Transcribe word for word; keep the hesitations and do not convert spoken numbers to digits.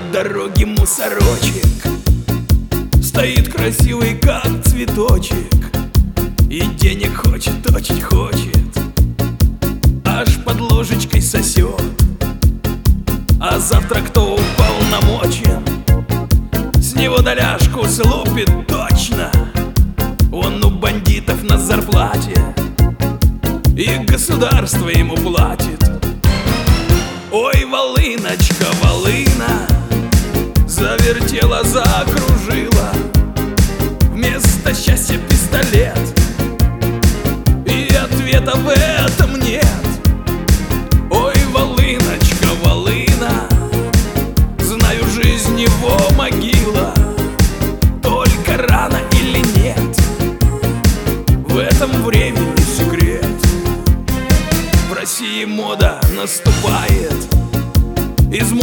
дороге мусорочек стоит красивый, как цветочек, и денег хочет, очень хочет, аж под ложечкой сосет. А завтра кто уполномочен с него доляшку слупит точно? Он у бандитов на зарплате, и государство ему платит. Ой, волыночка, волына, завертела, закружила, вместо счастья пистолет, и ответа в этом нет. Ой, волыночка, волына, знаю, жизнь его могила, только рано или нет, в этом времени секрет. В России мода наступает из